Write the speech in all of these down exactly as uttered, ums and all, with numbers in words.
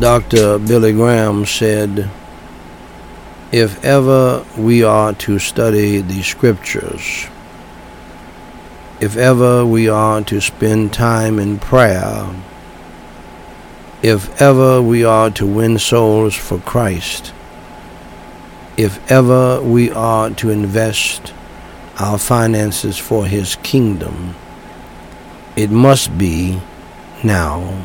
Doctor Billy Graham said, if ever we are to study the scriptures, if ever we are to spend time in prayer, if ever we are to win souls for Christ, if ever we are to invest our finances for His kingdom, it must be now.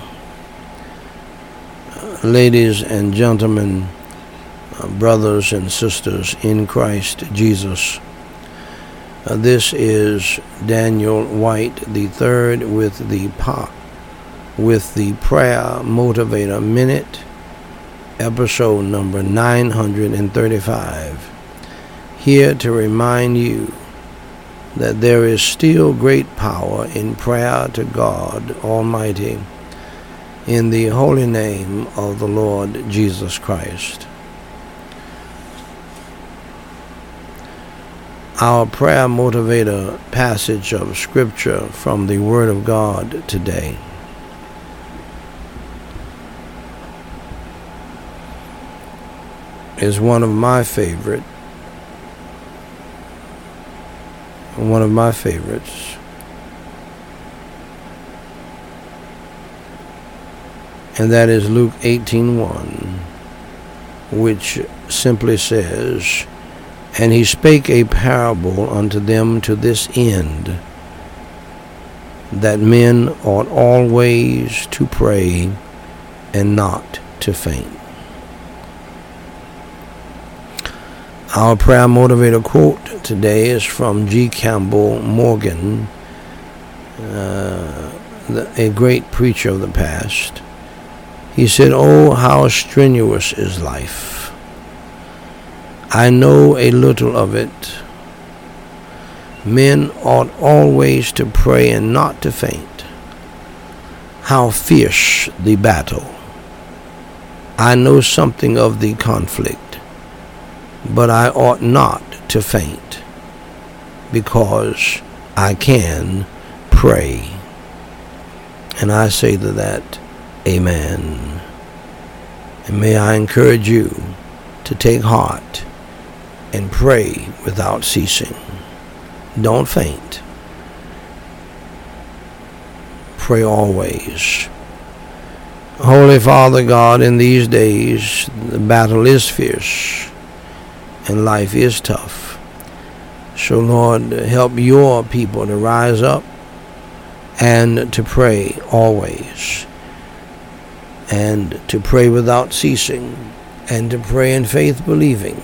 Ladies and gentlemen, uh, brothers and sisters in Christ Jesus, uh, this is Daniel White the third with the po- with the Prayer Motivator Minute, episode number nine hundred thirty-five, here to remind you that there is still great power in prayer to God Almighty in the holy name of the Lord Jesus Christ. Our prayer motivator passage of Scripture from the Word of God today is one of my favorite, one of my favorites. And that is Luke eighteen one, which simply says, and he spake a parable unto them to this end, that men ought always to pray and not to faint. Our prayer motivator quote today is from G. Campbell Morgan, uh, the, a great preacher of the past. He said, "Oh, how strenuous is life. I know a little of it. Men ought always to pray and not to faint. How fierce the battle. I know something of the conflict, but I ought not to faint, because I can pray." And I say to that, amen. And may I encourage you to take heart and pray without ceasing. Don't faint. Pray always. Holy Father God, in these days, the battle is fierce and life is tough. So, Lord, help your people to rise up and to pray always, and to pray without ceasing, and to pray in faith believing,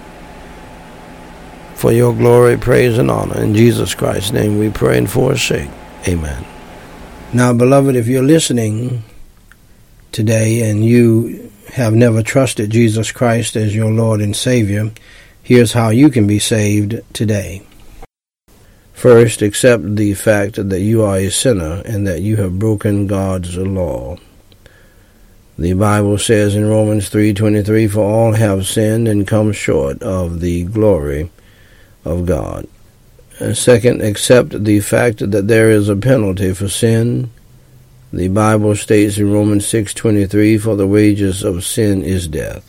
for your glory, praise, and honor. In Jesus Christ's name we pray and forsake. Amen. Now, beloved, if you're listening today and you have never trusted Jesus Christ as your Lord and Savior, here's how you can be saved today. First, accept the fact that you are a sinner and that you have broken God's law. The Bible says in Romans three twenty-three, "For all have sinned and come short of the glory of God." And second, accept the fact that there is a penalty for sin. The Bible states in Romans six twenty-three, "For the wages of sin is death."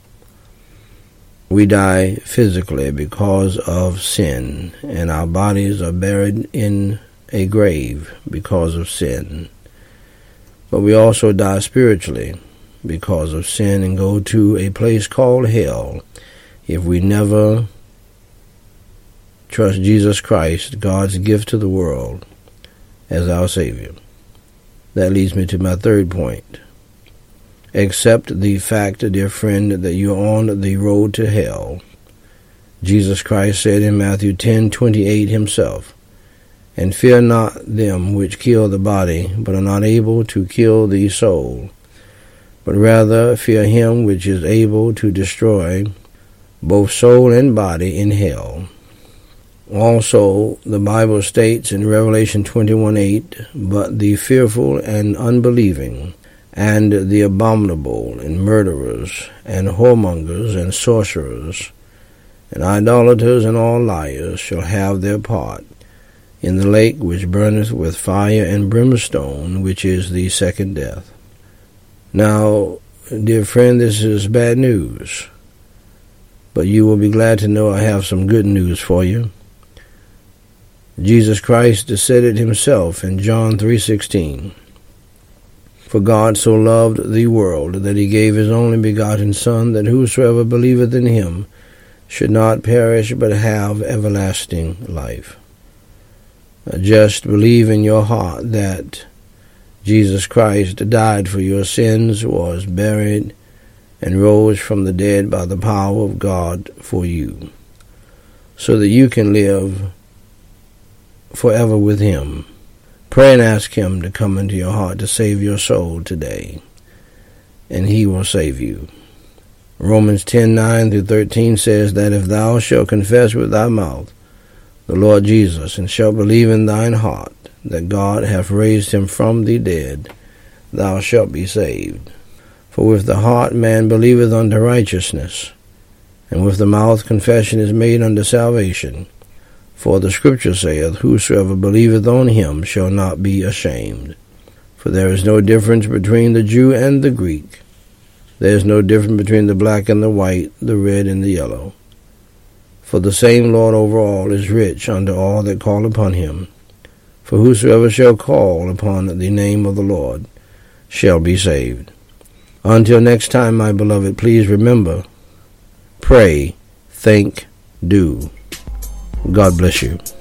We die physically because of sin, and our bodies are buried in a grave because of sin. But we also die spiritually because of sin and go to a place called hell if we never trust Jesus Christ, God's gift to the world, as our Savior. That leads me to my third point. Accept the fact, dear friend, that you're on the road to hell. Jesus Christ said in Matthew ten twenty-eight himself, "And fear not them which kill the body, but are not able to kill the soul, but rather fear him which is able to destroy both soul and body in hell." Also, the Bible states in Revelation twenty-one eight, "But the fearful and unbelieving, and the abominable, and murderers, and whoremongers, and sorcerers, and idolaters, and all liars shall have their part in the lake which burneth with fire and brimstone, which is the second death." Now, dear friend, this is bad news, but you will be glad to know I have some good news for you. Jesus Christ said it himself in John three sixteen. For God so loved the world that he gave his only begotten Son, that whosoever believeth in him should not perish but have everlasting life. Just believe in your heart that Jesus Christ died for your sins, was buried, and rose from the dead by the power of God for you, so that you can live forever with him. Pray and ask him to come into your heart to save your soul today, and he will save you. Romans ten nine through thirteen says that if thou shalt confess with thy mouth the Lord Jesus, and shalt believe in thine heart that God hath raised him from the dead, thou shalt be saved. For with the heart man believeth unto righteousness, and with the mouth confession is made unto salvation. For the Scripture saith, whosoever believeth on him shall not be ashamed. For there is no difference between the Jew and the Greek. There is no difference between the black and the white, the red and the yellow. For the same Lord over all is rich unto all that call upon him. For whosoever shall call upon the name of the Lord shall be saved. Until next time, my beloved, please remember, pray, think, do. God bless you.